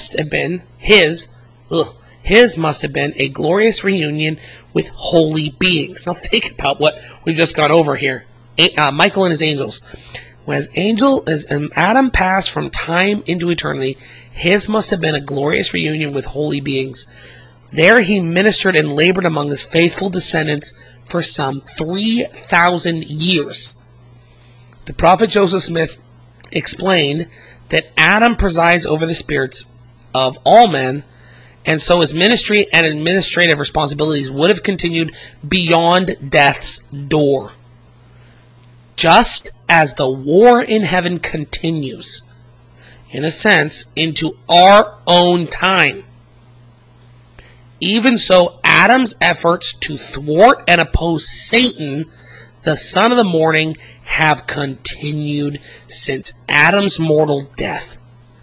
reunion with holy beings." Now think about what we've just gone over here. Michael and his angels. As Adam passed from time into eternity, his must have been a glorious reunion with holy beings. There he ministered and labored among his faithful descendants for some 3,000 years. The prophet Joseph Smith explained that Adam presides over the spirits of all men, and so his ministry and administrative responsibilities would have continued beyond death's door. Just as the war in heaven continues, in a sense, into our own time, even so Adam's efforts to thwart and oppose Satan, the son of the morning, have continued since Adam's mortal death.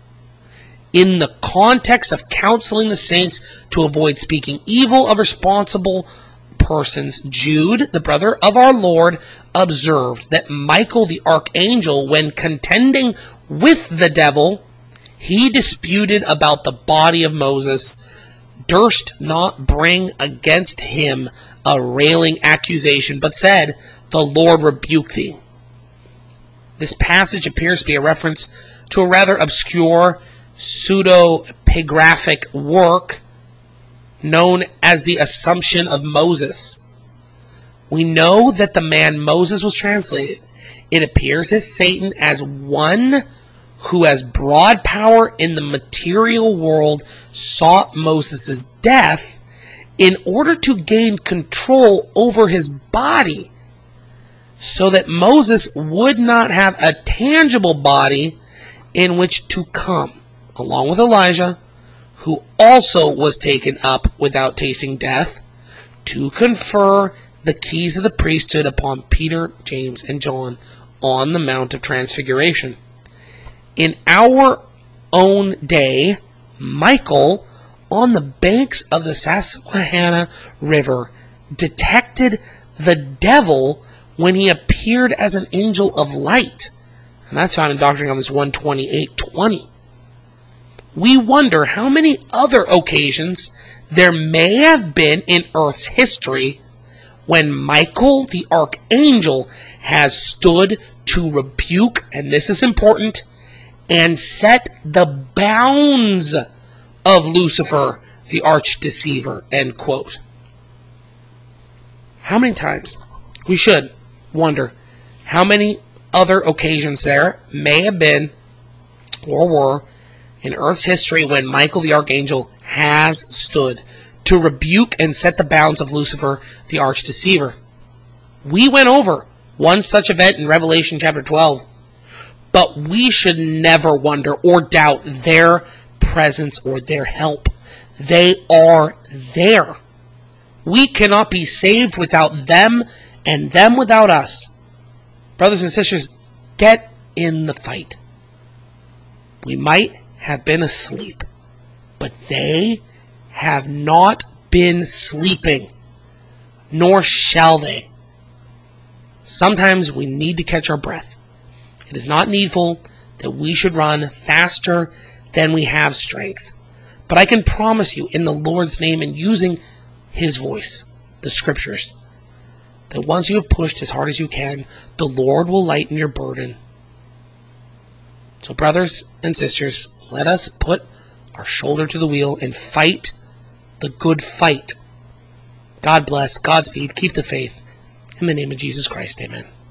In the context of counseling the saints to avoid speaking evil of responsible persons, Jude, the brother of our Lord, observed that Michael the archangel, when contending with the devil, he disputed about the body of Moses, durst not bring against him a railing accusation, but said, "The Lord rebuke thee." This passage appears to be a reference to a rather obscure pseudepigraphic work known as the Assumption of Moses. We know that the man Moses was translated. It appears as Satan as one who has broad power in the material world sought Moses' death in order to gain control over his body, so that Moses would not have a tangible body in which to come, along with Elijah, who also was taken up without tasting death, to confer the keys of the priesthood upon Peter, James, and John on the Mount of Transfiguration. In our own day, Michael, on the banks of the Susquehanna River, detected the devil when he appeared as an angel of light. And that's found in Doctrine and Covenants 128:20. We wonder how many other occasions there may have been in Earth's history when Michael the archangel has stood to rebuke, and this is important, and set the bounds of Lucifer the arch deceiver, end quote. How many times we should wonder how many other occasions there may have been or were in Earth's history when Michael the archangel has stood to rebuke and set the bounds of Lucifer the arch deceiver. We went over one such event in Revelation chapter 12, but we should never wonder or doubt their presence or their help. They are there. We cannot be saved without them, and them without us. Brothers and sisters, get in the fight. We might have been asleep, but they have not been sleeping, nor shall they. Sometimes we need to catch our breath. It is not needful that we should run faster than we have strength. But I can promise you, in the Lord's name and using His voice, the Scriptures, that once you have pushed as hard as you can, the Lord will lighten your burden. So brothers and sisters, let us put our shoulder to the wheel and fight the good fight. God bless, Godspeed, keep the faith. In the name of Jesus Christ, amen.